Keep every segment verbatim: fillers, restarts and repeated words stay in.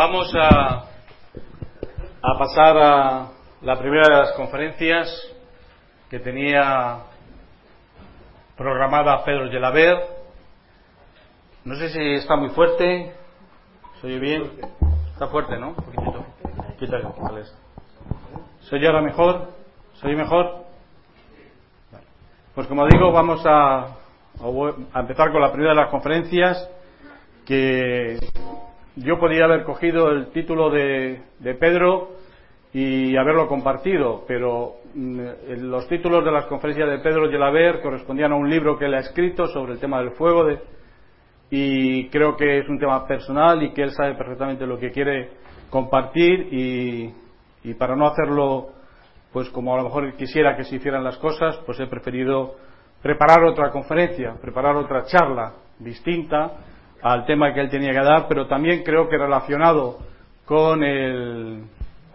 Vamos a, a pasar a la primera de las conferencias que tenía programada Pedro Gelaber. No sé si está muy fuerte. ¿Se oye bien? Está fuerte, ¿no? Un poquitito. Quítale, quítale esto. ¿Se oye ahora mejor? ¿Se oye mejor? Pues como digo, vamos a, a empezar con la primera de las conferencias, que yo podría haber cogido el título de, de Pedro y haberlo compartido, pero mmm, los títulos de las conferencias de Pedro Gelaber correspondían a un libro que él ha escrito sobre el tema del fuego, de, y creo que es un tema personal y que él sabe perfectamente lo que quiere compartir, y, y para no hacerlo pues como a lo mejor quisiera que se hicieran las cosas, pues he preferido preparar otra conferencia, preparar otra charla distinta al tema que él tenía que dar, pero también creo que relacionado con el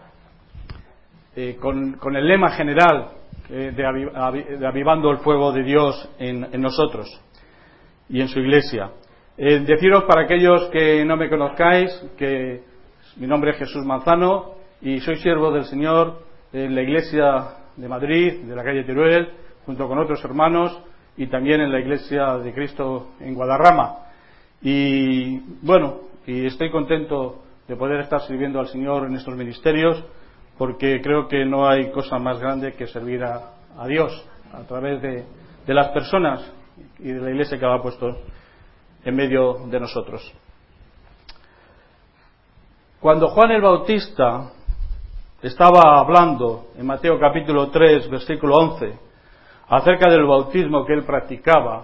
eh, con, con el lema general eh, de, aviv, aviv, de avivando el fuego de Dios en, en nosotros y en su iglesia. Eh, deciros, para aquellos que no me conozcáis, que mi nombre es Jesús Manzano y soy siervo del Señor en la iglesia de Madrid, de la calle Teruel, junto con otros hermanos, y también en la iglesia de Cristo en Guadarrama. Y bueno, y estoy contento de poder estar sirviendo al Señor en estos ministerios, porque creo que no hay cosa más grande que servir a, a Dios a través de, de las personas y de la iglesia que ha puesto en medio de nosotros. Cuando Juan el Bautista estaba hablando en Mateo capítulo tres, versículo once, acerca del bautismo que él practicaba,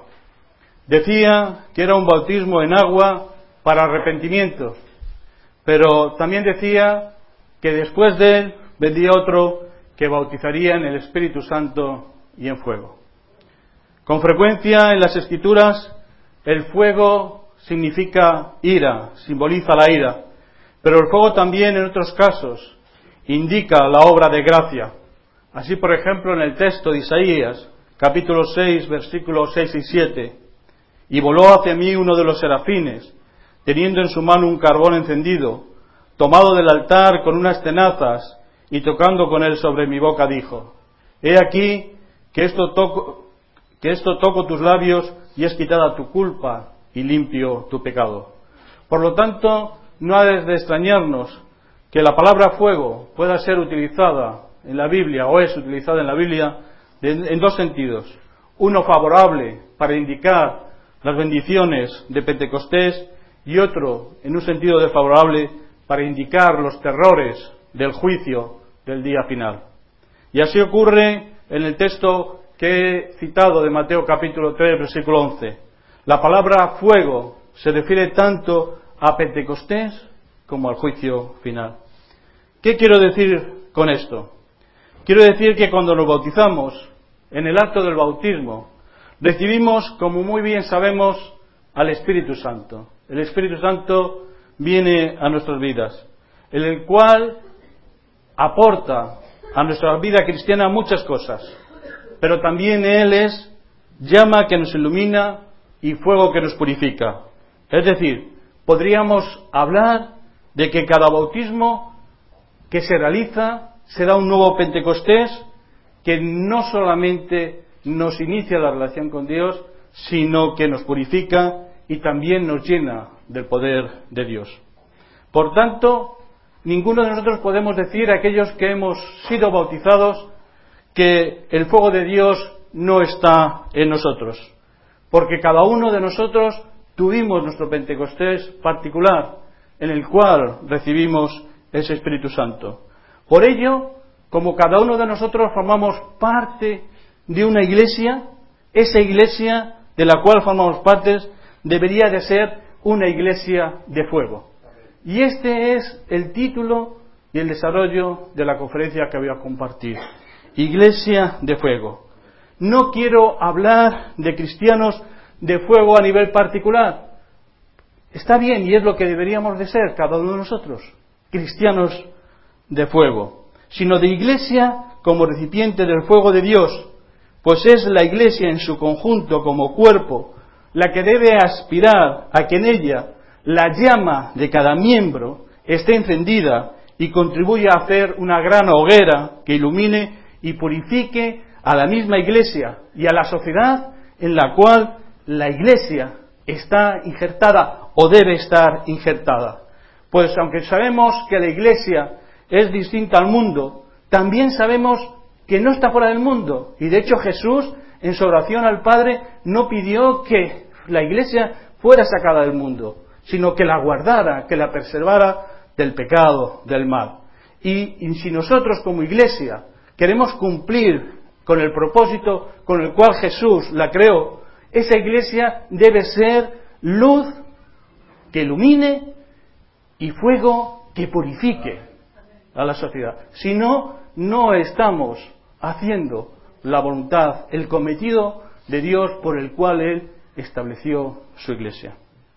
decía que era un bautismo en agua para arrepentimiento, pero también decía que después de él vendría otro que bautizaría en el Espíritu Santo y en fuego. Con frecuencia en las Escrituras el fuego significa ira, simboliza la ira, pero el fuego también en otros casos indica la obra de gracia. Así, por ejemplo, en el texto de Isaías capítulo seis, versículos seis y siete: y voló hacia mí uno de los serafines, teniendo en su mano un carbón encendido, tomado del altar con unas tenazas, y tocando con él sobre mi boca, dijo: he aquí que esto toco, que esto toco tus labios, y es quitada tu culpa y limpio tu pecado. Por lo tanto, no ha de extrañarnos que la palabra fuego pueda ser utilizada en la Biblia, o es utilizada en la Biblia, en dos sentidos. Uno favorable para indicar las bendiciones de Pentecostés, y otro en un sentido desfavorable para indicar los terrores del juicio del día final. Y así ocurre en el texto que he citado de Mateo capítulo tres, versículo once. La palabra fuego se refiere tanto a Pentecostés como al juicio final. ¿Qué quiero decir con esto? Quiero decir que cuando nos bautizamos, en el acto del bautismo, recibimos, como muy bien sabemos, al Espíritu Santo. El Espíritu Santo viene a nuestras vidas, en el cual aporta a nuestra vida cristiana muchas cosas, pero también Él es llama que nos ilumina y fuego que nos purifica. Es decir, podríamos hablar de que cada bautismo que se realiza será un nuevo Pentecostés que no solamente nos inicia la relación con Dios, sino que nos purifica y también nos llena del poder de Dios. Por tanto, ninguno de nosotros podemos decir a aquellos que hemos sido bautizados que el fuego de Dios no está en nosotros, porque cada uno de nosotros tuvimos nuestro Pentecostés particular, en el cual recibimos ese Espíritu Santo. Por ello, como cada uno de nosotros formamos parte de una iglesia, esa iglesia de la cual formamos partes debería de ser una iglesia de fuego. Y este es el título y el desarrollo de la conferencia que voy a compartir. Iglesia de fuego. No quiero hablar de cristianos de fuego a nivel particular. Está bien, y es lo que deberíamos de ser cada uno de nosotros, cristianos de fuego, sino de iglesia como recipiente del fuego de Dios, pues es la iglesia en su conjunto como cuerpo la que debe aspirar a que en ella la llama de cada miembro esté encendida y contribuya a hacer una gran hoguera que ilumine y purifique a la misma Iglesia y a la sociedad en la cual la Iglesia está injertada o debe estar injertada. Pues aunque sabemos que la Iglesia es distinta al mundo, también sabemos que no está fuera del mundo. Y de hecho Jesús, en su oración al Padre, no pidió que la Iglesia fuera sacada del mundo, sino que la guardara, que la preservara del pecado, del mal. Y, y si nosotros como Iglesia queremos cumplir con el propósito con el cual Jesús la creó, esa Iglesia debe ser luz que ilumine y fuego que purifique a la sociedad. Si no, no estamos haciendo la voluntad, el cometido de Dios por el cual Él estableció su Iglesia.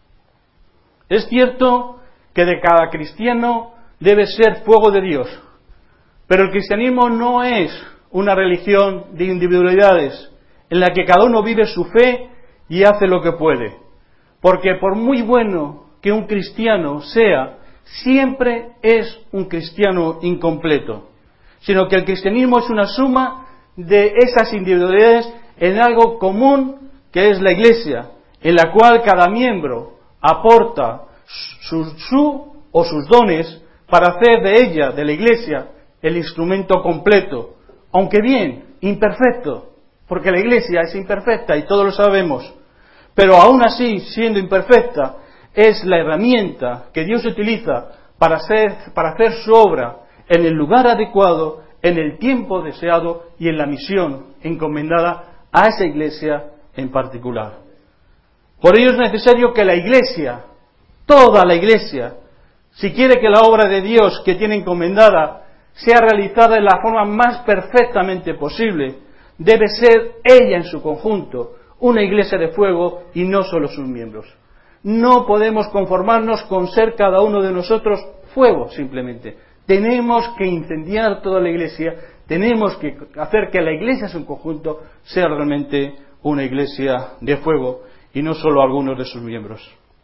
Es cierto que de cada cristiano debe ser fuego de Dios, pero el cristianismo no es una religión de individualidades en la que cada uno vive su fe y hace lo que puede, porque por muy bueno que un cristiano sea, siempre es un cristiano incompleto, sino que el cristianismo es una suma de esas individualidades en algo común que es la Iglesia, en la cual cada miembro aporta su, su o sus dones para hacer de ella, de la Iglesia, el instrumento completo, aunque bien imperfecto, porque la Iglesia es imperfecta y todos lo sabemos, pero aún así, siendo imperfecta, es la herramienta que Dios utiliza para hacer, para hacer su obra en el lugar adecuado, en el tiempo deseado y en la misión encomendada a esa Iglesia en particular. Por ello es necesario que la Iglesia, toda la Iglesia, si quiere que la obra de Dios que tiene encomendada sea realizada de la forma más perfectamente posible, debe ser ella en su conjunto una Iglesia de fuego y no solo sus miembros. No podemos conformarnos con ser cada uno de nosotros fuego simplemente. Tenemos que incendiar toda la Iglesia, tenemos que hacer que la Iglesia en su conjunto sea realmente una Iglesia de fuego y no solo algunos de sus miembros.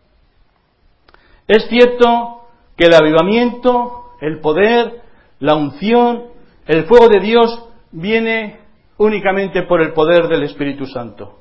Es cierto que el avivamiento, el poder, la unción, el fuego de Dios viene únicamente por el poder del Espíritu Santo.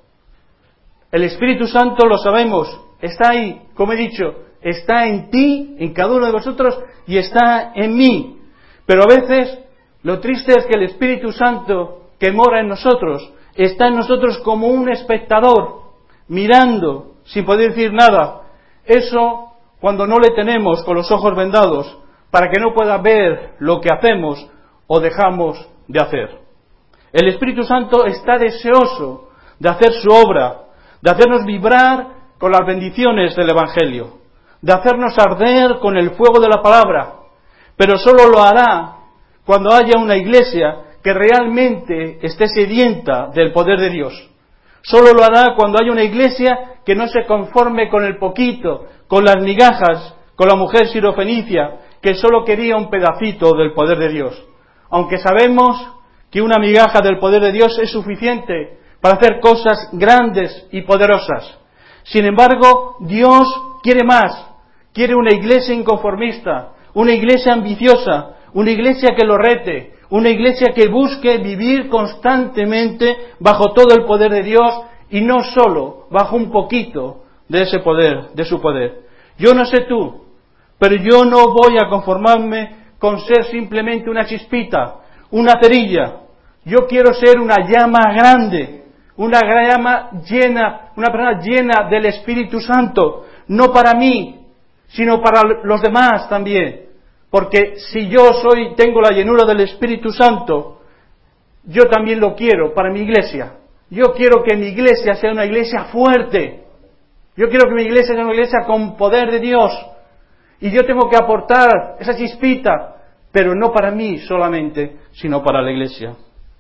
El Espíritu Santo, lo sabemos, está ahí, como he dicho, está en ti, en cada uno de vosotros, y está en mí. Pero a veces, lo triste es que el Espíritu Santo que mora en nosotros, está en nosotros como un espectador, mirando, sin poder decir nada. Eso, cuando no le tenemos con los ojos vendados, para que no pueda ver lo que hacemos o dejamos de hacer. El Espíritu Santo está deseoso de hacer su obra, de hacernos vibrar con las bendiciones del Evangelio, de hacernos arder con el fuego de la palabra, pero solo lo hará cuando haya una Iglesia que realmente esté sedienta del poder de Dios. Solo lo hará cuando haya una Iglesia que no se conforme con el poquito, con las migajas, con la mujer sirofenicia, que solo quería un pedacito del poder de Dios. Aunque sabemos que una migaja del poder de Dios es suficiente para hacer cosas grandes y poderosas. Sin embargo, Dios quiere más. Quiere una iglesia inconformista, una iglesia ambiciosa, una iglesia que lo rete, una iglesia que busque vivir constantemente bajo todo el poder de Dios y no solo bajo un poquito de ese poder, de su poder. Yo no sé tú, pero yo no voy a conformarme con ser simplemente una chispita, una cerilla. Yo quiero ser una llama grande, una llama llena, una persona llena del Espíritu Santo, no para mí, sino para los demás también. Porque si yo soy, tengo la llenura del Espíritu Santo, yo también lo quiero para mi iglesia. Yo quiero que mi iglesia sea una iglesia fuerte. Yo quiero que mi iglesia sea una iglesia con poder de Dios. Y yo tengo que aportar esa chispita, pero no para mí solamente, sino para la iglesia.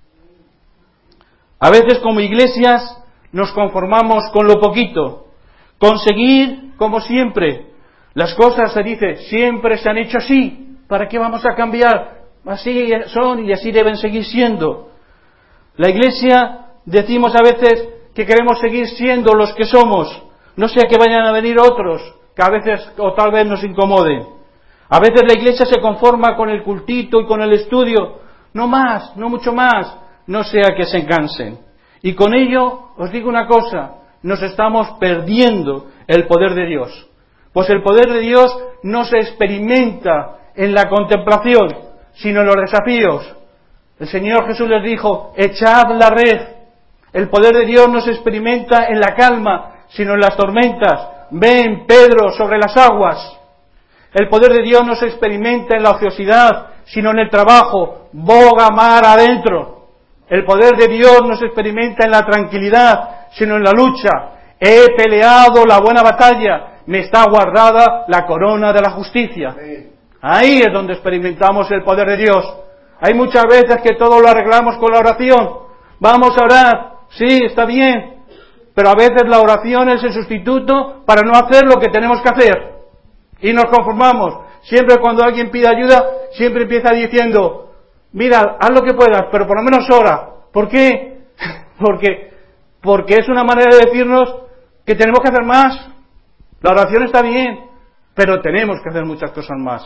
A veces como iglesias nos conformamos con lo poquito, conseguir como siempre. Las cosas, se dice, siempre se han hecho así. ¿Para qué vamos a cambiar? Así son y así deben seguir siendo. La iglesia, decimos a veces que queremos seguir siendo los que somos. No sea que vayan a venir otros, que a veces o tal vez nos incomoden. A veces la iglesia se conforma con el cultito y con el estudio. No más, no mucho más, no sea que se cansen. Y con ello, os digo una cosa, nos estamos perdiendo el poder de Dios. Pues el poder de Dios no se experimenta en la contemplación, sino en los desafíos. El Señor Jesús les dijo, echad la red. El poder de Dios no se experimenta en la calma, sino en las tormentas. Ven, Pedro, sobre las aguas. El poder de Dios no se experimenta en la ociosidad, sino en el trabajo. Boga mar adentro. El poder de Dios no se experimenta en la tranquilidad, sino en la lucha. He peleado la buena batalla, me está guardada la corona de la justicia. Ahí es donde experimentamos el poder de Dios. Hay muchas veces que todo lo arreglamos con la oración. Vamos a orar, sí, está bien, pero a veces la oración es el sustituto para no hacer lo que tenemos que hacer. Y nos conformamos. Siempre cuando alguien pide ayuda, siempre empieza diciendo, mira, haz lo que puedas, pero por lo menos ora. ¿Por qué? Porque, porque es una manera de decirnos que tenemos que hacer más. La oración está bien, pero tenemos que hacer muchas cosas más.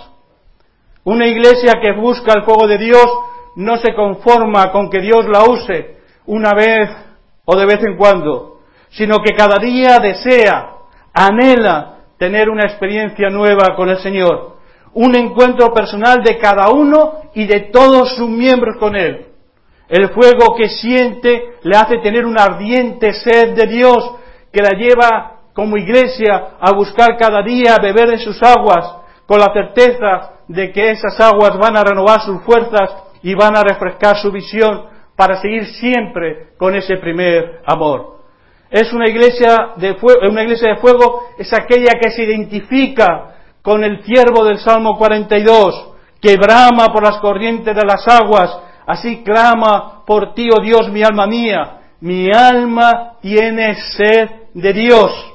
Una iglesia que busca el fuego de Dios no se conforma con que Dios la use una vez o de vez en cuando, sino que cada día desea, anhela tener una experiencia nueva con el Señor, un encuentro personal de cada uno y de todos sus miembros con Él. El fuego que siente le hace tener una ardiente sed de Dios que la lleva como iglesia a buscar cada día beber de sus aguas con la certeza de que esas aguas van a renovar sus fuerzas y van a refrescar su visión para seguir siempre con ese primer amor. Es una iglesia de fuego, una iglesia de fuego es aquella que se identifica con el siervo del Salmo cuarenta y dos, que brama por las corrientes de las aguas, así clama por ti, oh Dios, mi alma mía, mi alma tiene sed de Dios.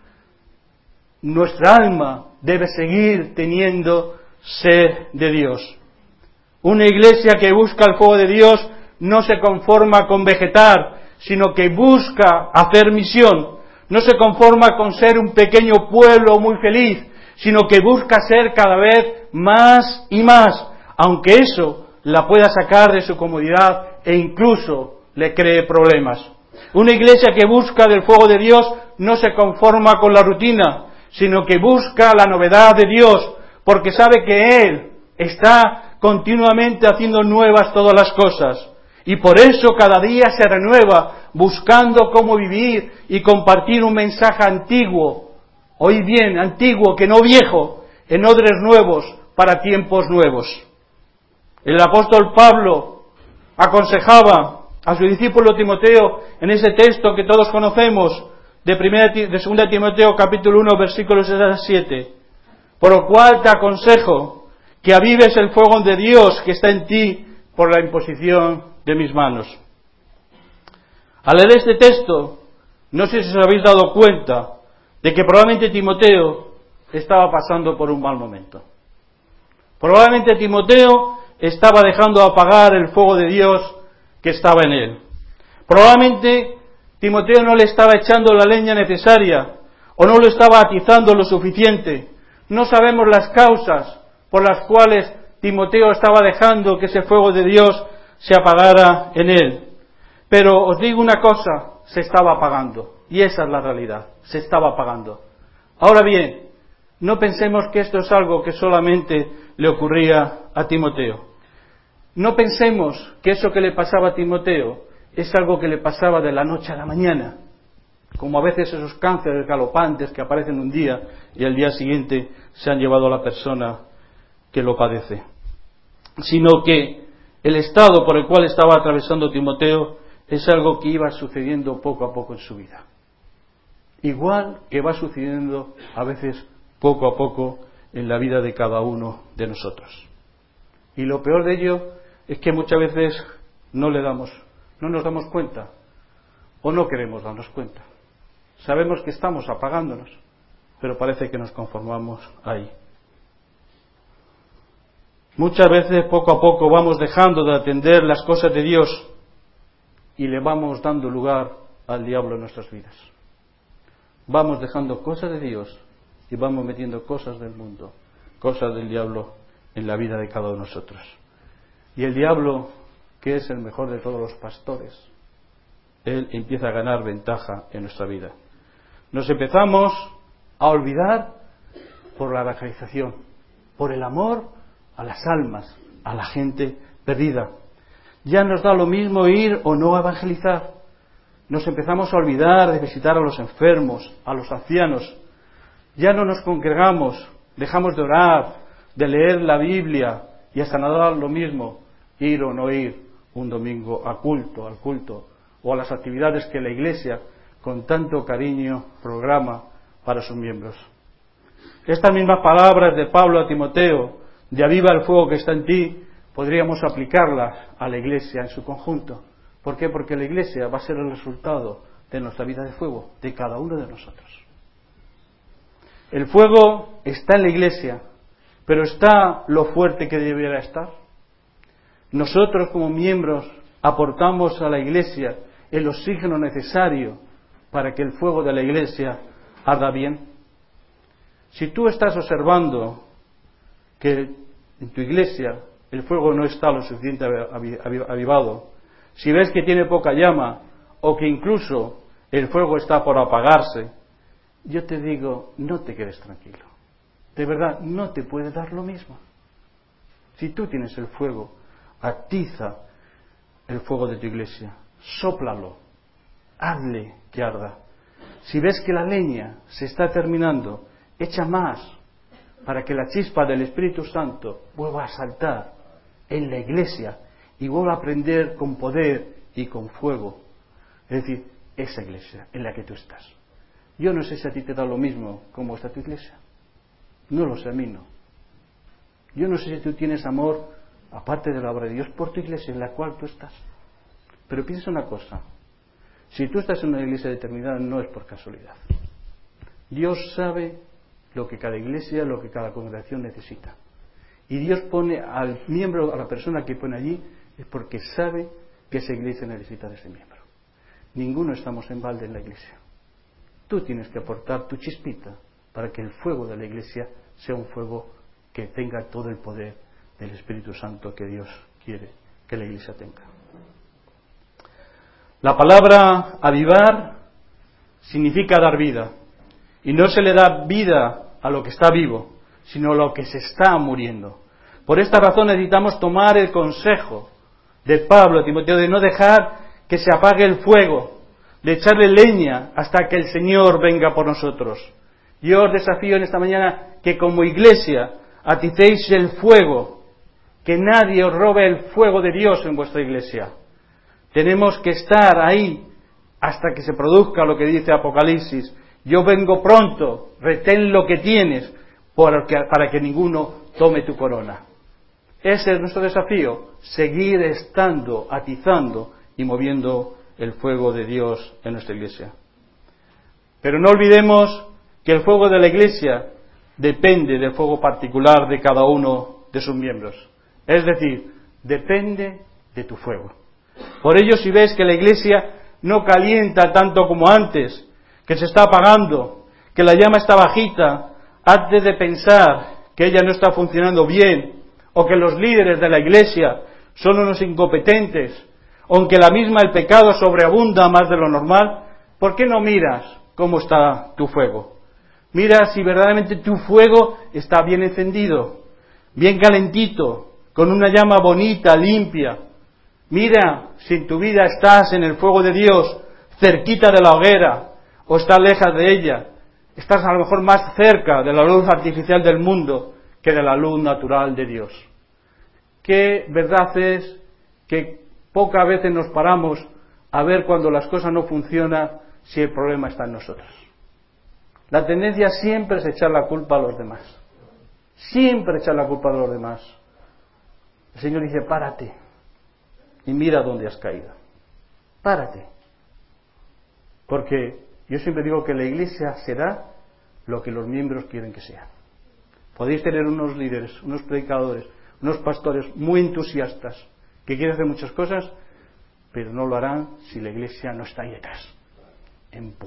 Nuestra alma debe seguir teniendo sed de Dios. Una iglesia que busca el fuego de Dios no se conforma con vegetar, sino que busca hacer misión. No se conforma con ser un pequeño pueblo muy feliz, sino que busca ser cada vez más y más, aunque eso la pueda sacar de su comodidad e incluso le cree problemas. Una iglesia que busca del fuego de Dios no se conforma con la rutina, sino que busca la novedad de Dios, porque sabe que Él está continuamente haciendo nuevas todas las cosas. Y por eso cada día se renueva, buscando cómo vivir y compartir un mensaje antiguo, oí bien, antiguo, que no viejo, en odres nuevos, para tiempos nuevos. El apóstol Pablo aconsejaba a su discípulo Timoteo en ese texto que todos conocemos, de primera, de segunda Timoteo capítulo uno, versículos seis a siete. Por lo cual te aconsejo que avives el fuego de Dios que está en ti por la imposición de mis manos. Al leer este texto, no sé si os habéis dado cuenta de que probablemente Timoteo estaba pasando por un mal momento. Probablemente Timoteo estaba dejando apagar el fuego de Dios que estaba en él. Probablemente Timoteo no le estaba echando la leña necesaria o no lo estaba atizando lo suficiente. No sabemos las causas por las cuales Timoteo estaba dejando que ese fuego de Dios se apagara en él. Pero os digo una cosa, se estaba apagando. Y esa es la realidad, se estaba apagando. Ahora bien, no pensemos que esto es algo que solamente le ocurría a Timoteo. No pensemos que eso que le pasaba a Timoteo es algo que le pasaba de la noche a la mañana, como a veces esos cánceres galopantes que aparecen un día y al día siguiente se han llevado a la persona que lo padece, sino que el estado por el cual estaba atravesando Timoteo es algo que iba sucediendo poco a poco en su vida, igual que va sucediendo a veces poco a poco en la vida de cada uno de nosotros. Y lo peor de ello es que muchas veces no le damos, no nos damos cuenta o no queremos darnos cuenta. Sabemos que estamos apagándonos, pero parece que nos conformamos ahí. Muchas veces poco a poco vamos dejando de atender las cosas de Dios y le vamos dando lugar al diablo en nuestras vidas. Vamos dejando cosas de Dios y vamos metiendo cosas del mundo, cosas del diablo en la vida de cada uno de nosotros. Y el diablo, que es el mejor de todos los pastores, él empieza a ganar ventaja en nuestra vida. Nos empezamos a olvidar por la evangelización, por el amor a las almas, a la gente perdida. Ya nos da lo mismo ir o no a evangelizar. Nos empezamos a olvidar de visitar a los enfermos, a los ancianos. Ya no nos congregamos, dejamos de orar, de leer la Biblia, y hasta nos da lo mismo ir o no ir un domingo a culto, al culto, o a las actividades que la Iglesia con tanto cariño programa para sus miembros. Estas mismas palabras de Pablo a Timoteo, de aviva el fuego que está en ti, podríamos aplicarlas a la Iglesia en su conjunto. ¿Por qué? Porque la Iglesia va a ser el resultado de nuestra vida de fuego, de cada uno de nosotros. El fuego está en la Iglesia, pero ¿está lo fuerte que debiera estar? Nosotros como miembros aportamos a la Iglesia el oxígeno necesario para que el fuego de la Iglesia arda bien. Si tú estás observando que en tu Iglesia el fuego no está lo suficiente avivado, si ves que tiene poca llama o que incluso el fuego está por apagarse, yo te digo, no te quedes tranquilo. De verdad, no te puede dar lo mismo. Si tú tienes el fuego, atiza el fuego de tu Iglesia, sóplalo, hazle que arda. Si ves que la leña se está terminando, echa más para que la chispa del Espíritu Santo vuelva a saltar en la Iglesia y vuelva a prender con poder y con fuego. Es decir, esa Iglesia en la que tú estás. Yo no sé si a ti te da lo mismo como está tu Iglesia. No lo sé, a mí no. Yo no sé si tú tienes amor, aparte de la obra de Dios, por tu Iglesia en la cual tú estás. Pero piensa una cosa. Si tú estás en una iglesia determinada, no es por casualidad. Dios sabe lo que cada iglesia, lo que cada congregación necesita. Y Dios pone al miembro, a la persona que pone allí, es porque sabe que esa iglesia necesita de ese miembro. Ninguno estamos en balde en la iglesia. Tú tienes que aportar tu chispita para que el fuego de la iglesia sea un fuego que tenga todo el poder del Espíritu Santo que Dios quiere que la iglesia tenga. La palabra avivar significa dar vida. Y no se le da vida a lo que está vivo, sino a lo que se está muriendo. Por esta razón necesitamos tomar el consejo de Pablo a Timoteo de no dejar que se apague el fuego, de echarle leña hasta que el Señor venga por nosotros. Yo os desafío en esta mañana que como iglesia aticéis el fuego, que nadie os robe el fuego de Dios en vuestra iglesia. Tenemos que estar ahí hasta que se produzca lo que dice Apocalipsis. Yo vengo pronto, retén lo que tienes para que, para que ninguno tome tu corona. Ese es nuestro desafío, seguir estando, atizando y moviendo el fuego de Dios en nuestra iglesia. Pero no olvidemos que el fuego de la iglesia depende del fuego particular de cada uno de sus miembros. Es decir, depende de tu fuego. Por ello, si ves que la iglesia no calienta tanto como antes, que se está apagando, que la llama está bajita, antes de pensar que ella no está funcionando bien, o que los líderes de la iglesia son unos incompetentes, o aunque la misma el pecado sobreabunda más de lo normal, ¿por qué no miras cómo está tu fuego? Mira si verdaderamente tu fuego está bien encendido, bien calentito, con una llama bonita, limpia. Mira si en tu vida estás en el fuego de Dios, cerquita de la hoguera, o estás lejos de ella. Estás a lo mejor más cerca de la luz artificial del mundo que de la luz natural de Dios. Qué verdad es que pocas veces nos paramos a ver cuando las cosas no funcionan si el problema está en nosotros. La tendencia siempre es echar la culpa a los demás. Siempre echar la culpa a los demás. El Señor dice, párate y mira dónde has caído. Párate. Porque yo siempre digo que la iglesia será lo que los miembros quieren que sea. Podéis tener unos líderes, unos predicadores, unos pastores muy entusiastas que quieren hacer muchas cosas, pero no lo harán si la iglesia no está ahí detrás,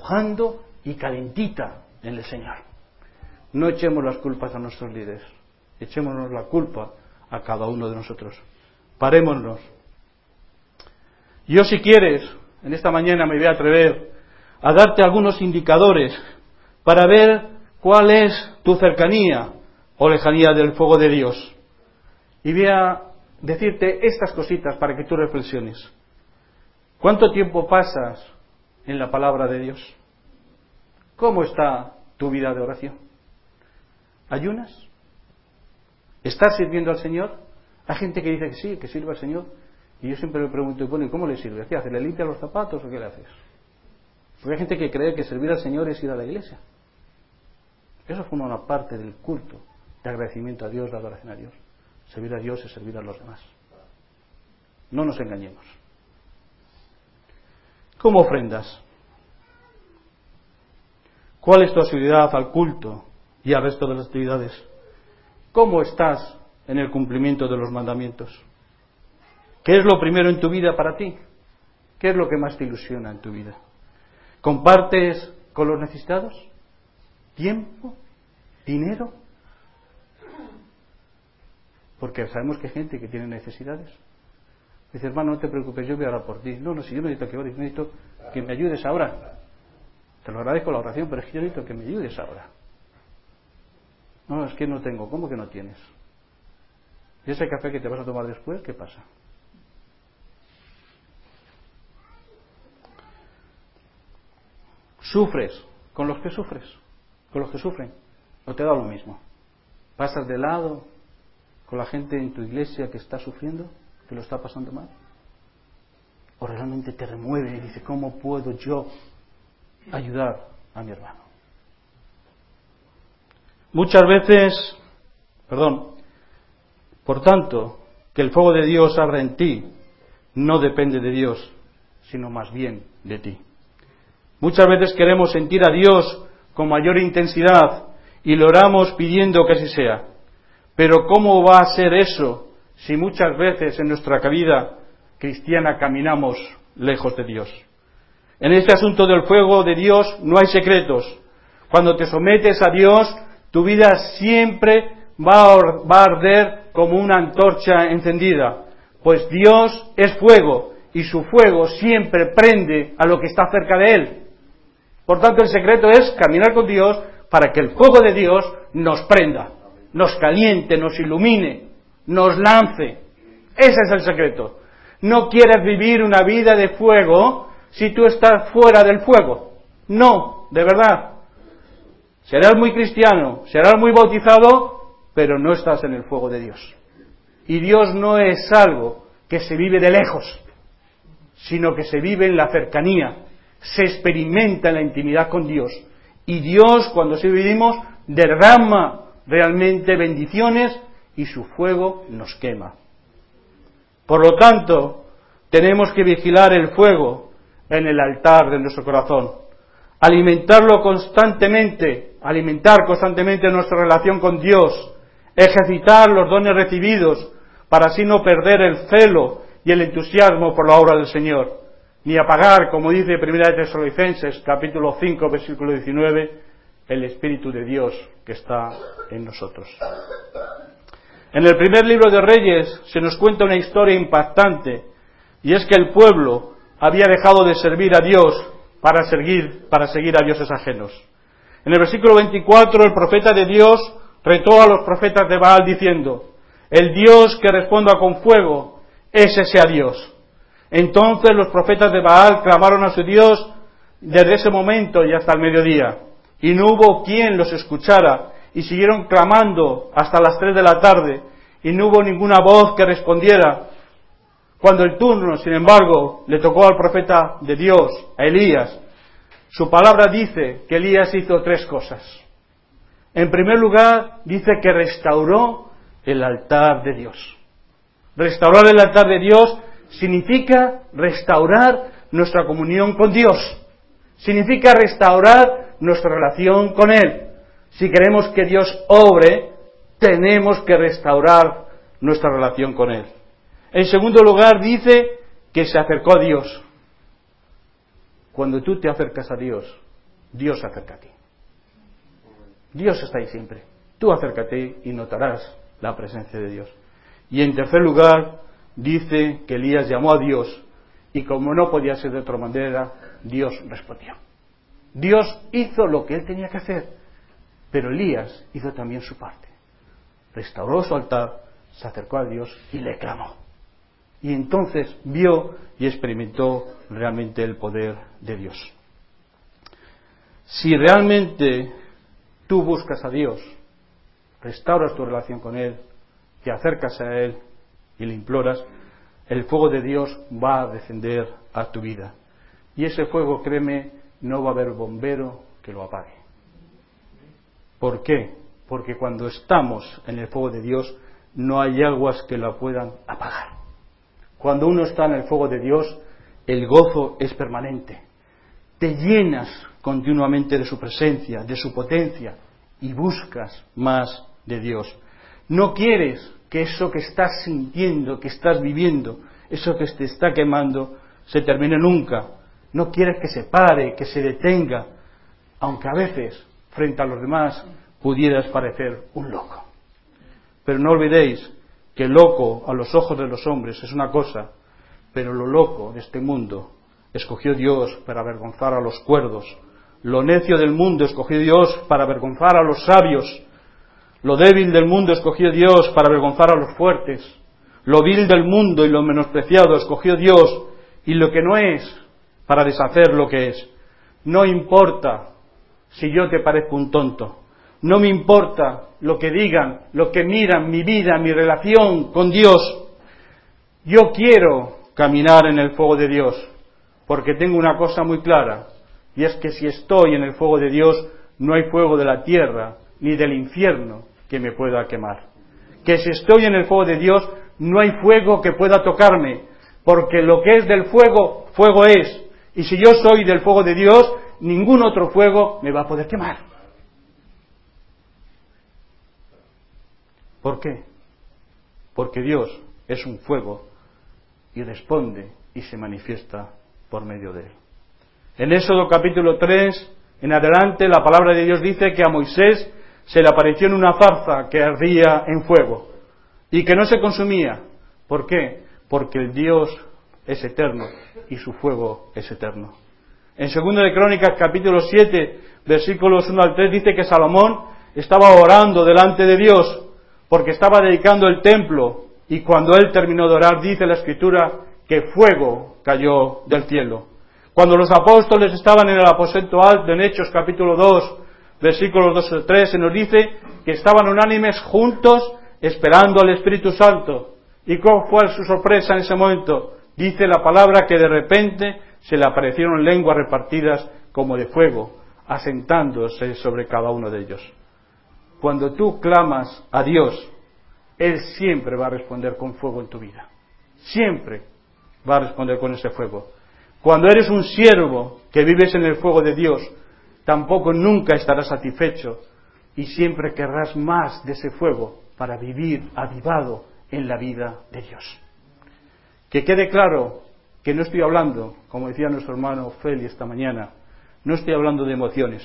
empujando y calentita en el Señor. No echemos las culpas a nuestros líderes. echémonos la culpa a cada uno de nosotros. Parémonos. Yo, si quieres, en esta mañana me voy a atrever a darte algunos indicadores para ver cuál es tu cercanía o lejanía del fuego de Dios. Y voy a decirte estas cositas para que tú reflexiones. ¿Cuánto tiempo pasas en la palabra de Dios? ¿Cómo está tu vida de oración? ¿Ayunas? ¿Estás sirviendo al Señor? Hay gente que dice que sí, que sirve al Señor. Y yo siempre le pregunto, bueno, ¿y cómo le sirve? ¿Qué hace? ¿Le limpia los zapatos o qué le haces? Porque hay gente que cree que servir al Señor es ir a la iglesia. Eso forma una parte del culto, de agradecimiento a Dios, de adoración a Dios. Servir a Dios es servir a los demás. No nos engañemos. ¿Cómo ofrendas? ¿Cuál es tu asiduidad al culto y al resto de las actividades? ¿Cómo estás en el cumplimiento de los mandamientos? ¿Qué es lo primero en tu vida para ti? ¿Qué es lo que más te ilusiona en tu vida? ¿Compartes con los necesitados? ¿Tiempo? ¿Dinero? Porque sabemos que hay gente que tiene necesidades. Dice, hermano, no te preocupes, yo voy a orar por ti. No, no, si yo no necesito que ores, necesito que me ayudes ahora. Te lo agradezco la oración, pero es que yo necesito que me ayudes ahora. No, es que no tengo. ¿Cómo que no tienes? ¿Y ese café que te vas a tomar después, qué pasa? ¿Sufres con los que sufres? ¿Con los que sufren? ¿O te da lo mismo? ¿Pasas de lado con la gente en tu iglesia que está sufriendo, que lo está pasando mal? ¿O realmente te remueve y dices, ¿cómo puedo yo ayudar a mi hermano? Muchas veces, perdón, por tanto, que el fuego de Dios arda en ti no depende de Dios, sino más bien de ti. Muchas veces queremos sentir a Dios con mayor intensidad y lo oramos pidiendo que así sea. Pero ¿cómo va a ser eso si muchas veces en nuestra vida cristiana caminamos lejos de Dios? En este asunto del fuego de Dios no hay secretos. Cuando te sometes a Dios, tu vida siempre va a, va a arder como una antorcha encendida. Pues Dios es fuego y su fuego siempre prende a lo que está cerca de Él. Por tanto, el secreto es caminar con Dios para que el fuego de Dios nos prenda, nos caliente, nos ilumine, nos lance. Ese es el secreto. No quieres vivir una vida de fuego si tú estás fuera del fuego. No, de verdad. Serás muy cristiano, serás muy bautizado, pero no estás en el fuego de Dios. Y Dios no es algo que se vive de lejos, sino que se vive en la cercanía, se experimenta en la intimidad con Dios. Y Dios, cuando sí vivimos, derrama realmente bendiciones y su fuego nos quema. Por lo tanto, tenemos que vigilar el fuego en el altar de nuestro corazón, alimentarlo constantemente, alimentar constantemente nuestra relación con Dios, ejercitar los dones recibidos para así no perder el celo y el entusiasmo por la obra del Señor, ni apagar, como dice Primera de Tesalonicenses, capítulo cinco, versículo diecinueve, el Espíritu de Dios que está en nosotros. En el primer libro de Reyes se nos cuenta una historia impactante, y es que el pueblo había dejado de servir a Dios para seguir, para seguir a dioses ajenos. En el versículo veinticuatro, el profeta de Dios retó a los profetas de Baal diciendo, el Dios que responda con fuego, ese sea Dios. Entonces los profetas de Baal clamaron a su Dios desde ese momento y hasta el mediodía, y no hubo quien los escuchara, y siguieron clamando hasta las tres de la tarde, y no hubo ninguna voz que respondiera. Cuando el turno, sin embargo, le tocó al profeta de Dios, a Elías, su palabra dice que Elías hizo tres cosas. En primer lugar, dice que restauró el altar de Dios. Restaurar el altar de Dios significa restaurar nuestra comunión con Dios. Significa restaurar nuestra relación con Él. Si queremos que Dios obre, tenemos que restaurar nuestra relación con Él. En segundo lugar, dice que se acercó a Dios. Cuando tú te acercas a Dios, Dios se acerca a ti. Dios está ahí siempre. Tú acércate y notarás la presencia de Dios. Y en tercer lugar, dice que Elías llamó a Dios y como no podía ser de otra manera, Dios respondió. Dios hizo lo que él tenía que hacer, pero Elías hizo también su parte. Restauró su altar, se acercó a Dios y le clamó. Y entonces vio y experimentó realmente el poder de Dios. Si realmente tú buscas a Dios, restauras tu relación con Él, te acercas a Él y le imploras, el fuego de Dios va a descender a tu vida. Y ese fuego, créeme, no va a haber bombero que lo apague. ¿Por qué? Porque cuando estamos en el fuego de Dios, no hay aguas que lo puedan apagar. Cuando uno está en el fuego de Dios, el gozo es permanente. Te llenas continuamente de su presencia, de su potencia, y buscas más de Dios. No quieres que eso que estás sintiendo, que estás viviendo, eso que te está quemando, se termine nunca. No quieres que se pare, que se detenga, aunque a veces, frente a los demás, pudieras parecer un loco. Pero no olvidéis que loco a los ojos de los hombres es una cosa, pero lo loco de este mundo escogió Dios para avergonzar a los cuerdos. Lo necio del mundo escogió Dios para avergonzar a los sabios. Lo débil del mundo escogió Dios para avergonzar a los fuertes. Lo vil del mundo y lo menospreciado escogió Dios, y lo que no es, para deshacer lo que es. No importa si yo te parezco un tonto. No me importa lo que digan, lo que miran, mi vida, mi relación con Dios. Yo quiero caminar en el fuego de Dios, porque tengo una cosa muy clara, y es que si estoy en el fuego de Dios, no hay fuego de la tierra ni del infierno que me pueda quemar. Que si estoy en el fuego de Dios, no hay fuego que pueda tocarme, porque lo que es del fuego, fuego es. Y si yo soy del fuego de Dios, ningún otro fuego me va a poder quemar. ¿Por qué? Porque Dios es un fuego y responde y se manifiesta por medio de él. En Éxodo capítulo tres, en adelante, la palabra de Dios dice que a Moisés se le apareció en una zarza que ardía en fuego y que no se consumía. ¿Por qué? Porque el Dios es eterno y su fuego es eterno. En Segundo de Crónicas capítulo siete, versículos uno al tres, dice que Salomón estaba orando delante de Dios porque estaba dedicando el templo, y cuando él terminó de orar, dice la Escritura que fuego cayó del cielo. Cuando los apóstoles estaban en el aposento alto, en Hechos capítulo dos, versículos dos al tres, se nos dice que estaban unánimes juntos esperando al Espíritu Santo. ¿Y cuál fue su sorpresa en ese momento? Dice la palabra que de repente se le aparecieron lenguas repartidas como de fuego, asentándose sobre cada uno de ellos. Cuando tú clamas a Dios, Él siempre va a responder con fuego en tu vida. Siempre va a responder con ese fuego. Cuando eres un siervo que vives en el fuego de Dios, tampoco nunca estarás satisfecho y siempre querrás más de ese fuego para vivir avivado en la vida de Dios. Que quede claro que no estoy hablando, como decía nuestro hermano Feli esta mañana, no estoy hablando de emociones.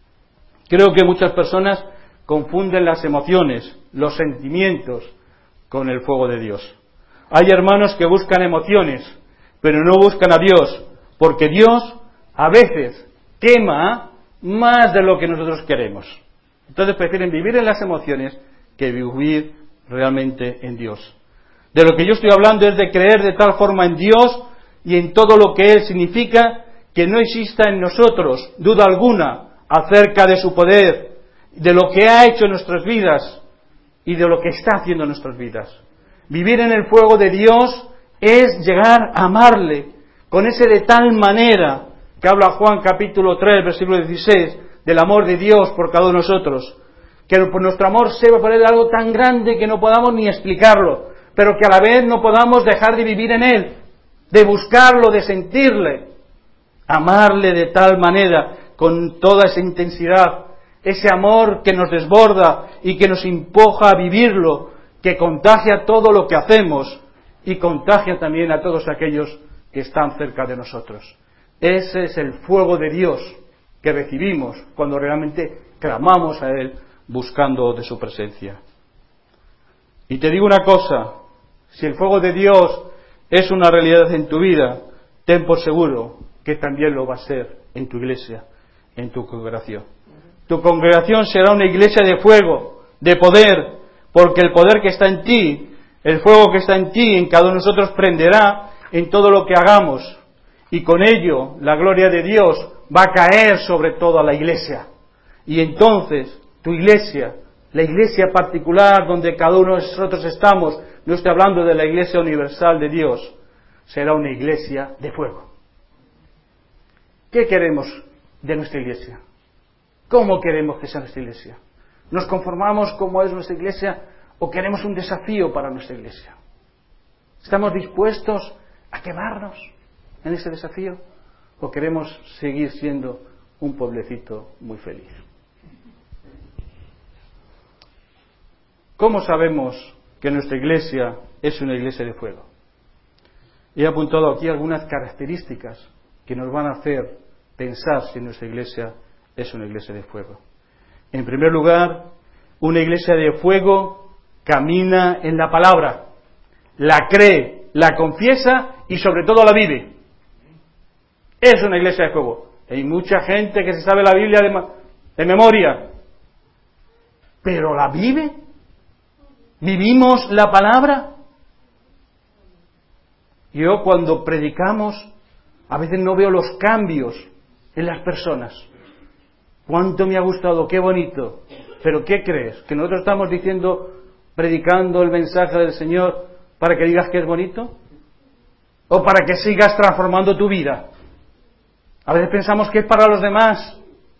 Creo que muchas personas confunden las emociones, los sentimientos, con el fuego de Dios. Hay hermanos que buscan emociones, pero no buscan a Dios, porque Dios a veces quema más de lo que nosotros queremos. Entonces prefieren vivir en las emociones que vivir realmente en Dios. De lo que yo estoy hablando es de creer de tal forma en Dios y en todo lo que Él significa, que no exista en nosotros duda alguna acerca de su poder, de lo que ha hecho en nuestras vidas y de lo que está haciendo en nuestras vidas. Vivir en el fuego de Dios es llegar a amarle con ese de tal manera que habla Juan capítulo tres, versículo dieciséis, del amor de Dios por cada uno de nosotros, que por nuestro amor se va a poner algo tan grande que no podamos ni explicarlo, pero que a la vez no podamos dejar de vivir en Él, de buscarlo, de sentirle, amarle de tal manera, con toda esa intensidad, ese amor que nos desborda y que nos empuja a vivirlo, que contagia todo lo que hacemos y contagia también a todos aquellos que están cerca de nosotros. Ese es el fuego de Dios que recibimos cuando realmente clamamos a Él buscando de su presencia. Y te digo una cosa, si el fuego de Dios es una realidad en tu vida, ten por seguro que también lo va a ser en tu iglesia, en tu congregación. Tu congregación será una iglesia de fuego, de poder, porque el poder que está en ti, el fuego que está en ti, en cada uno de nosotros prenderá en todo lo que hagamos. Y con ello la gloria de Dios va a caer sobre toda la iglesia. Y entonces tu iglesia, la iglesia particular donde cada uno de nosotros estamos, no estoy hablando de la iglesia universal de Dios, será una iglesia de fuego. ¿Qué queremos de nuestra iglesia? ¿Cómo queremos que sea nuestra iglesia? ¿Nos conformamos como es nuestra iglesia o queremos un desafío para nuestra iglesia? ¿Estamos dispuestos a quemarnos en ese desafío o queremos seguir siendo un pueblecito muy feliz? ¿Cómo sabemos que nuestra iglesia es una iglesia de fuego? He apuntado aquí algunas características que nos van a hacer pensar si nuestra iglesia es una iglesia de fuego. En primer lugar, una iglesia de fuego camina en la palabra, la cree, la confiesa y sobre todo la vive. Es una iglesia de fuego. Hay mucha gente que se sabe la Biblia de, de memoria, pero ¿la vive? ¿Vivimos la palabra? Yo cuando predicamos a veces no veo los cambios en las personas. ¿Cuánto me ha gustado? ¡Qué bonito! Pero ¿qué crees? ¿Que nosotros estamos diciendo, predicando el mensaje del Señor para que digas que es bonito? ¿O para que sigas transformando tu vida? A veces pensamos que es para los demás.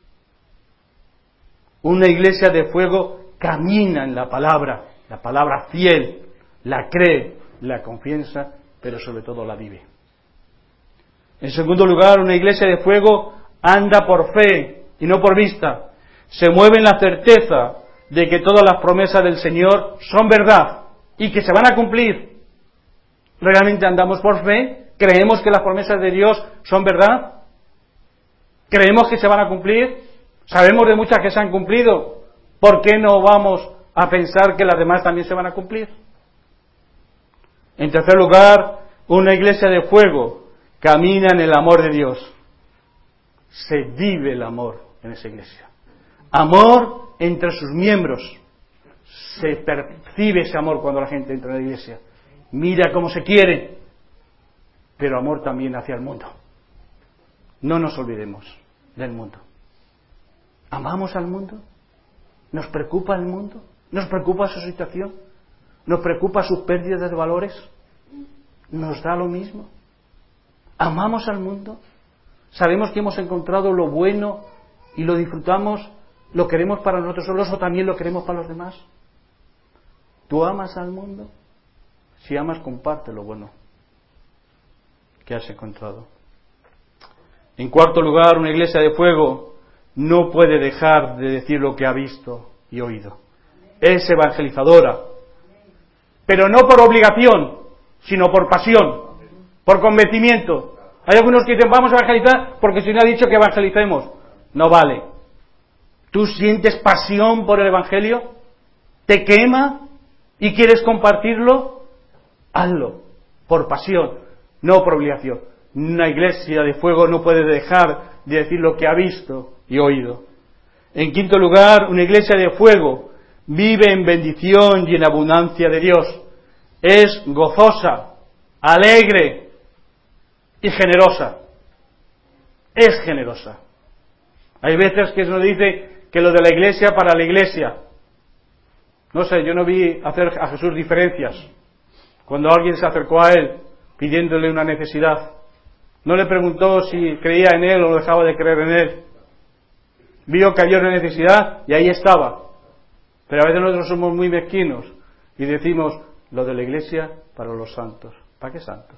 Una iglesia de fuego camina en la palabra, la palabra fiel, la cree, la confiesa, pero sobre todo la vive. En segundo lugar, una iglesia de fuego anda por fe y no por vista. Se mueve en la certeza de que todas las promesas del Señor son verdad y que se van a cumplir. ¿Realmente andamos por fe? ¿Creemos que las promesas de Dios son verdad? ¿Creemos que se van a cumplir? Sabemos de muchas que se han cumplido. ¿Por qué no vamos a pensar que las demás también se van a cumplir? En tercer lugar, una iglesia de fuego camina en el amor de Dios. Se vive el amor en esa iglesia. Amor entre sus miembros. Se percibe ese amor cuando la gente entra en la iglesia. Mira cómo se quiere, pero amor también hacia el mundo. No nos olvidemos del mundo. ¿Amamos al mundo? ¿Nos preocupa el mundo? ¿Nos preocupa su situación? ¿Nos preocupa sus pérdidas de valores? ¿Nos da lo mismo? ¿Amamos al mundo? ¿Sabemos que hemos encontrado lo bueno y lo disfrutamos? ¿Lo queremos para nosotros solos o también lo queremos para los demás? ¿Tú amas al mundo? Si amas, comparte lo bueno que has encontrado. En cuarto lugar, una iglesia de fuego no puede dejar de decir lo que ha visto y oído. Es evangelizadora, pero no por obligación, sino por pasión, por convencimiento. Hay algunos que dicen, vamos a evangelizar porque si no ha dicho que evangelicemos. No vale. ¿Tú sientes pasión por el Evangelio? ¿Te quema y quieres compartirlo? Hazlo, por pasión, no por obligación. Una iglesia de fuego no puede dejar de decir lo que ha visto y oído. En quinto lugar, una iglesia de fuego vive en bendición y en abundancia de Dios. Es gozosa, alegre y generosa. Es generosa. Hay veces que se nos dice que lo de la iglesia para la iglesia. No sé, yo no vi hacer a Jesús diferencias. Cuando alguien se acercó a él pidiéndole una necesidad, no le preguntó si creía en él o dejaba de creer en él. Vio que había una necesidad y ahí estaba. Pero a veces nosotros somos muy mezquinos y decimos lo de la iglesia para los santos. ¿Para qué santos?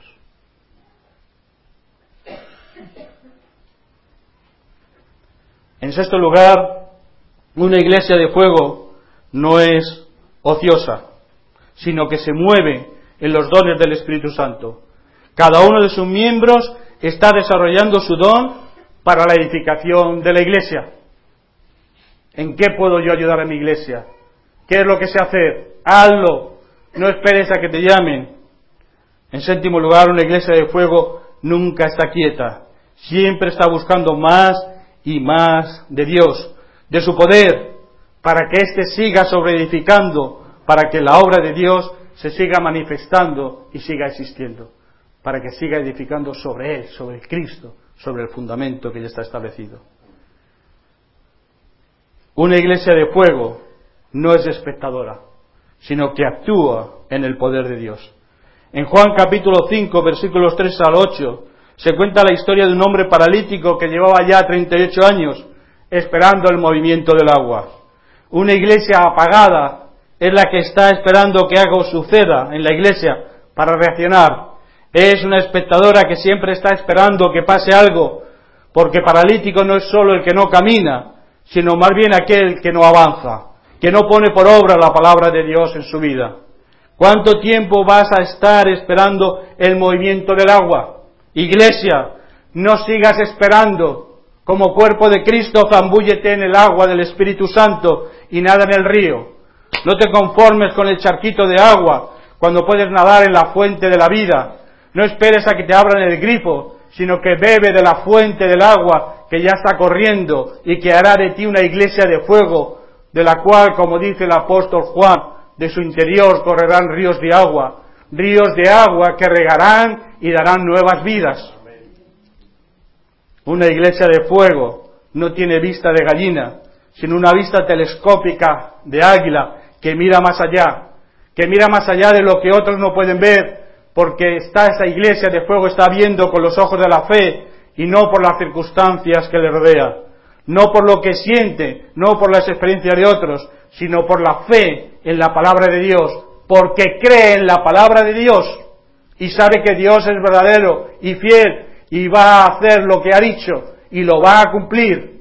En sexto lugar, una iglesia de fuego no es ociosa, sino que se mueve en los dones del Espíritu Santo. Cada uno de sus miembros está desarrollando su don para la edificación de la iglesia. ¿En qué puedo yo ayudar a mi iglesia? ¿Qué es lo que sé hacer? Hazlo. no esperes a que te llamen. En séptimo lugar, una iglesia de fuego nunca está quieta, siempre está buscando más y más de Dios, de su poder, para que éste siga sobreedificando, para que la obra de Dios se siga manifestando y siga existiendo, para que siga edificando sobre Él, sobre Cristo, sobre el fundamento que ya está establecido. Una iglesia de fuego no es espectadora, sino que actúa en el poder de Dios. En Juan capítulo cinco, versículos tres al ocho, se cuenta la historia de un hombre paralítico que llevaba ya treinta y ocho años esperando el movimiento del agua. Una iglesia apagada es la que está esperando que algo suceda en la iglesia para reaccionar. Es una espectadora que siempre está esperando que pase algo, porque paralítico no es solo el que no camina, sino más bien aquel que no avanza, que no pone por obra la palabra de Dios en su vida. ¿Cuánto tiempo vas a estar esperando el movimiento del agua? Iglesia, no sigas esperando. Como cuerpo de Cristo, zambúllete en el agua del Espíritu Santo y nada en el río. No te conformes con el charquito de agua cuando puedes nadar en la fuente de la vida. No esperes a que te abran el grifo, sino que bebe de la fuente del agua que ya está corriendo y que hará de ti una iglesia de fuego, de la cual, como dice el apóstol Juan, de su interior correrán ríos de agua, ríos de agua que regarán y darán nuevas vidas. Una iglesia de fuego no tiene vista de gallina, sino una vista telescópica de águila que mira más allá, que mira más allá de lo que otros no pueden ver, porque está esa iglesia de fuego, está viendo con los ojos de la fe y no por las circunstancias que le rodean, no por lo que siente, no por las experiencias de otros, sino por la fe en la palabra de Dios, porque cree en la palabra de Dios y sabe que Dios es verdadero y fiel y va a hacer lo que ha dicho y lo va a cumplir.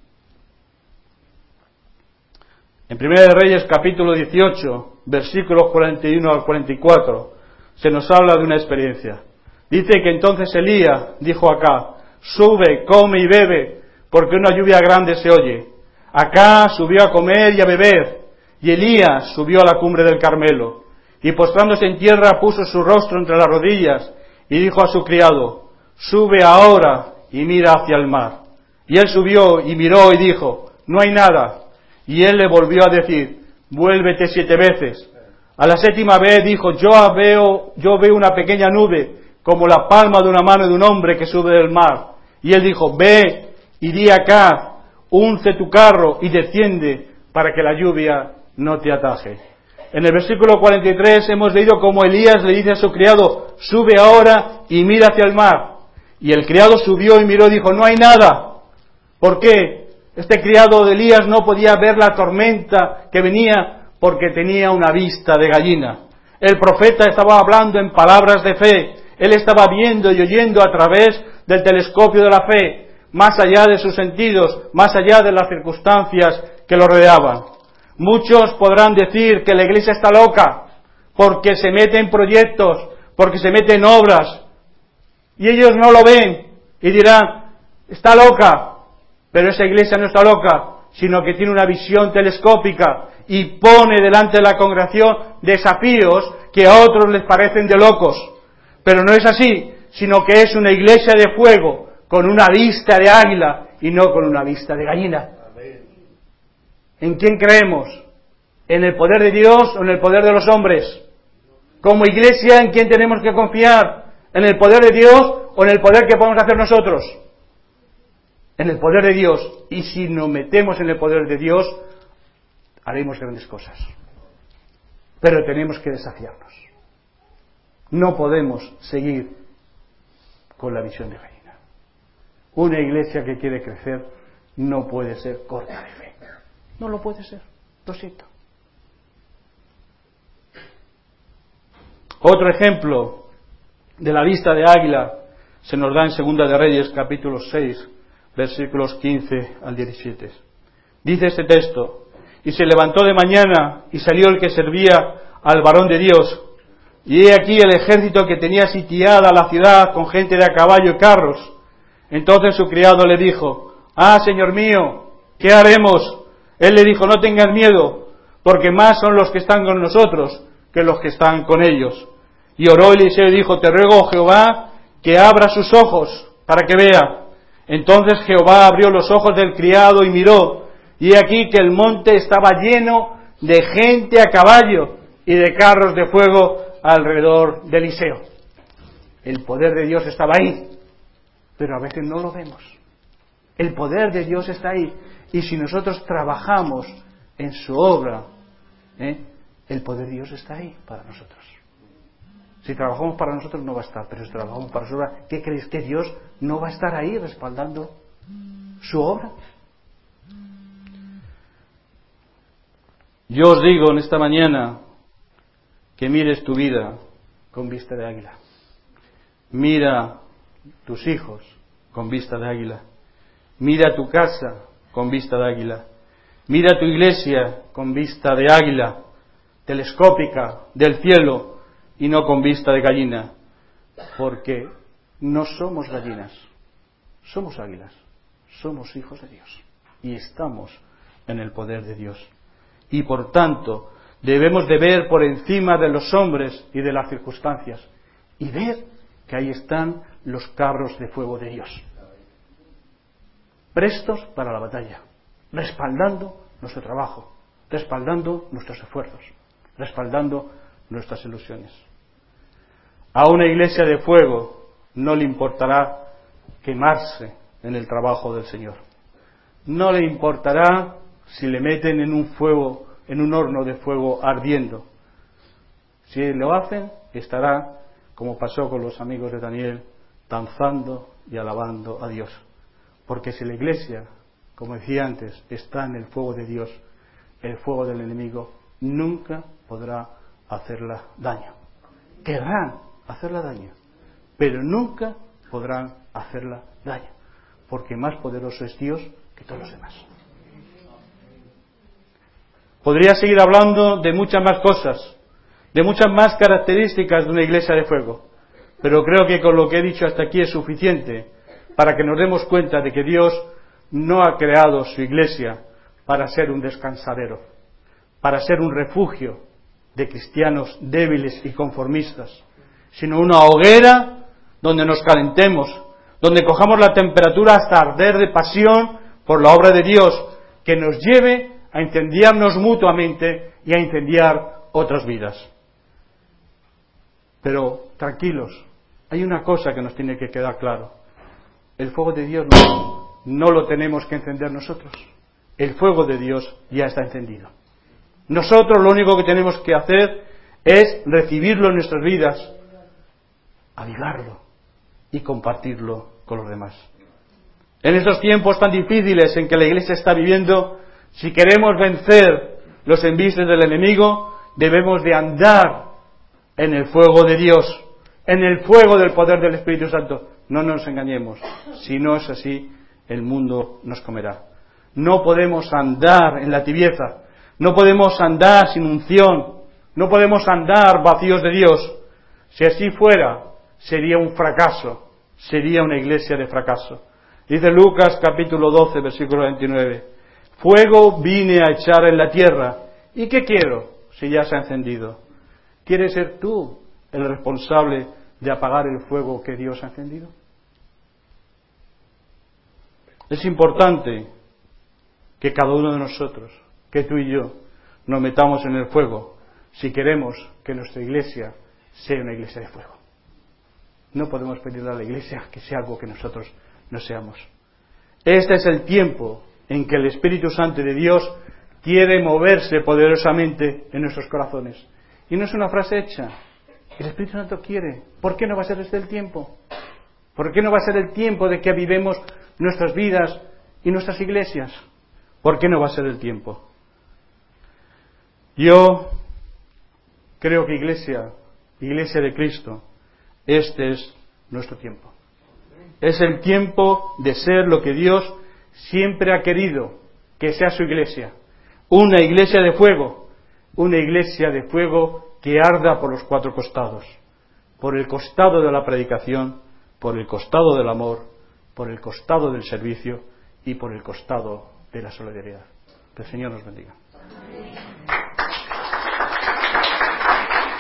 En Primera de Reyes capítulo dieciocho, versículos cuarenta y uno al cuarenta y cuatro, se nos habla de una experiencia. Dice que entonces Elías dijo acá: sube, come y bebe, porque una lluvia grande se oye. Acá subió a comer y a beber, y Elías subió a la cumbre del Carmelo, y postrándose en tierra puso su rostro entre las rodillas, y dijo a su criado: sube ahora y mira hacia el mar. Y él subió y miró y dijo: no hay nada. Y él le volvió a decir: vuélvete siete veces. A la séptima vez dijo: yo veo, yo veo una pequeña nube, como la palma de una mano de un hombre que sube del mar. Y él dijo: ve y di acá, unce tu carro y desciende, para que la lluvia no te ataje. En el versículo cuarenta y tres hemos leído cómo Elías le dice a su criado: sube ahora y mira hacia el mar. Y el criado subió y miró y dijo: no hay nada. ¿Por qué? Este criado de Elías no podía ver la tormenta que venía porque tenía una vista de gallina. El profeta estaba hablando en palabras de fe. Él estaba viendo y oyendo a través del telescopio de la fe, más allá de sus sentidos, más allá de las circunstancias que lo rodeaban. Muchos podrán decir que la iglesia está loca porque se mete en proyectos, porque se mete en obras, y ellos no lo ven y dirán: está loca. Pero esa iglesia no está loca, sino que tiene una visión telescópica y pone delante de la congregación desafíos que a otros les parecen de locos. Pero no es así, sino que es una iglesia de fuego con una vista de águila y no con una vista de gallina. ¿En quién creemos? ¿En el poder de Dios o en el poder de los hombres? Como iglesia, ¿en quién tenemos que confiar? ¿En el poder de Dios o en el poder que podemos hacer nosotros? En el poder de Dios. Y si nos metemos en el poder de Dios, haremos grandes cosas. Pero tenemos que desafiarnos. No podemos seguir con la visión de gallina. Una iglesia que quiere crecer no puede ser corta de fe. No lo puede ser. Lo siento. Otro ejemplo de la vista de águila se nos da en Segunda de Reyes capítulo seis, versículos quince al diecisiete. Dice este texto: y se levantó de mañana y salió el que servía al varón de Dios, y he aquí el ejército que tenía sitiada la ciudad con gente de a caballo y carros. Entonces su criado le dijo: ah, señor mío, ¿qué haremos? Él le dijo: no tengas miedo, porque más son los que están con nosotros que los que están con ellos. Y oró Eliseo y dijo: te ruego, Jehová, que abra sus ojos para que vea. Entonces Jehová abrió los ojos del criado y miró, y he aquí que el monte estaba lleno de gente a caballo y de carros de fuego alrededor de Eliseo. El poder de Dios estaba ahí, pero a veces no lo vemos. El poder de Dios está ahí, y si nosotros trabajamos en su obra, ¿eh? el poder de Dios está ahí para nosotros. Si trabajamos para nosotros no va a estar, pero si trabajamos para su obra, ¿qué creéis? ¿Que Dios no va a estar ahí respaldando su obra? Yo os digo en esta mañana que mires tu vida con vista de águila. Mira tus hijos con vista de águila. Mira tu casa con vista de águila. Mira tu iglesia con vista de águila, telescópica, del cielo, y no con vista de gallina, porque no somos gallinas, somos águilas, somos hijos de Dios y estamos en el poder de Dios. Y por tanto debemos de ver por encima de los hombres y de las circunstancias y ver que ahí están los carros de fuego de Dios, prestos para la batalla, respaldando nuestro trabajo, respaldando nuestros esfuerzos, respaldando nuestras ilusiones. A una iglesia de fuego no le importará quemarse en el trabajo del Señor. No le importará si le meten en un fuego, en un horno de fuego ardiendo. Si lo hacen, estará, como pasó con los amigos de Daniel, danzando y alabando a Dios. Porque si la iglesia, como decía antes, está en el fuego de Dios, el fuego del enemigo nunca podrá hacerla daño. Querrán hacerla daño, pero nunca podrán hacerla daño, porque más poderoso es Dios que todos los demás. Podría seguir hablando de muchas más cosas, de muchas más características de una iglesia de fuego, pero creo que con lo que he dicho hasta aquí es suficiente para que nos demos cuenta de que Dios no ha creado su iglesia para ser un descansadero, para ser un refugio de cristianos débiles y conformistas, sino una hoguera donde nos calentemos, donde cojamos la temperatura hasta arder de pasión por la obra de Dios, que nos lleve a incendiarnos mutuamente y a incendiar otras vidas. Pero tranquilos, hay una cosa que nos tiene que quedar claro: el fuego de Dios no, no lo tenemos que encender nosotros, el fuego de Dios ya está encendido. Nosotros lo único que tenemos que hacer es recibirlo en nuestras vidas, avivarlo y compartirlo con los demás. En estos tiempos tan difíciles en que la Iglesia está viviendo, si queremos vencer los embises del enemigo, debemos de andar en el fuego de Dios, en el fuego del poder del Espíritu Santo. No nos engañemos, si no es así, el mundo nos comerá. No podemos andar en la tibieza, no podemos andar sin unción, no podemos andar vacíos de Dios. Si así fuera, sería un fracaso, sería una iglesia de fracaso. Dice Lucas capítulo doce, versículo veintinueve: fuego vine a echar en la tierra, ¿y qué quiero si ya se ha encendido? ¿Quieres ser tú el responsable de apagar el fuego que Dios ha encendido? Es importante que cada uno de nosotros, que tú y yo, nos metamos en el fuego si queremos que nuestra iglesia sea una iglesia de fuego. No podemos pedirle a la iglesia que sea algo que nosotros no seamos. Este es el tiempo en que el Espíritu Santo de Dios quiere moverse poderosamente en nuestros corazones. Y no es una frase hecha. El Espíritu Santo quiere. ¿Por qué no va a ser este el tiempo? ¿Por qué no va a ser el tiempo de que avivemos nuestras vidas y nuestras iglesias? ¿Por qué no va a ser el tiempo? Yo creo que iglesia, iglesia de Cristo, este es nuestro tiempo. Es el tiempo de ser lo que Dios siempre ha querido que sea su iglesia. Una iglesia de fuego, una iglesia de fuego que arda por los cuatro costados. Por el costado de la predicación, por el costado del amor, por el costado del servicio y por el costado de la solidaridad. Que el Señor nos bendiga.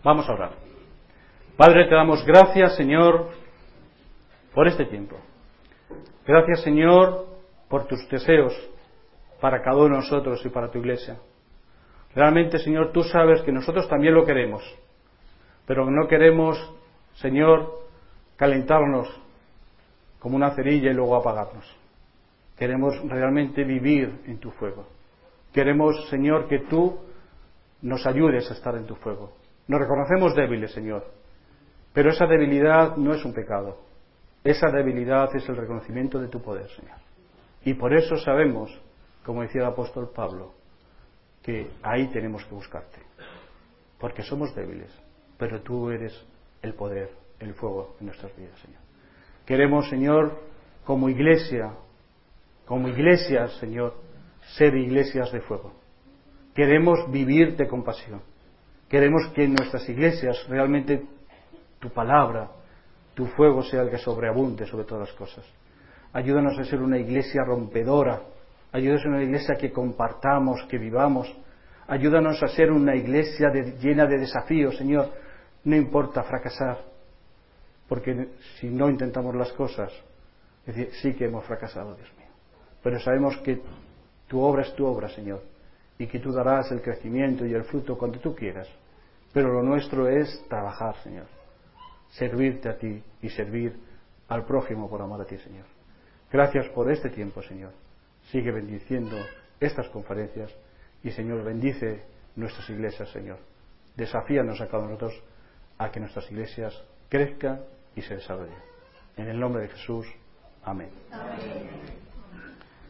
Vamos a orar. Padre, te damos gracias, Señor, por este tiempo. Gracias, Señor, por tus deseos para cada uno de nosotros y para tu iglesia. Realmente, Señor, tú sabes que nosotros también lo queremos, pero no queremos, Señor, calentarnos como una cerilla y luego apagarnos. Queremos realmente vivir en tu fuego. Queremos, Señor, que tú nos ayudes a estar en tu fuego. Nos reconocemos débiles, Señor, pero esa debilidad no es un pecado. Esa debilidad es el reconocimiento de tu poder, Señor. Y por eso sabemos, como decía el apóstol Pablo, que ahí tenemos que buscarte. Porque somos débiles, pero tú eres el poder, el fuego en nuestras vidas, Señor. Queremos, Señor, como iglesia, como iglesias, Señor, ser iglesias de fuego. Queremos vivirte con pasión. Queremos que en nuestras iglesias realmente tu palabra, tu fuego sea el que sobreabunde sobre todas las cosas. Ayúdanos a ser una iglesia rompedora. Ayúdanos a ser una iglesia que compartamos, que vivamos. Ayúdanos a ser una iglesia de, llena de desafíos, Señor. No importa fracasar, porque si no intentamos las cosas, es decir, sí que hemos fracasado, Dios mío. Pero sabemos que tu obra es tu obra, Señor, y que tú darás el crecimiento y el fruto cuando tú quieras. Pero lo nuestro es trabajar, Señor, servirte a ti y servir al prójimo por amor a ti, Señor. Gracias por este tiempo, Señor. Sigue bendiciendo estas conferencias y, Señor, bendice nuestras iglesias, Señor. Desafíanos a cada uno de nosotros a que nuestras iglesias crezcan y se desarrollen. En el nombre de Jesús. Amén. Amén.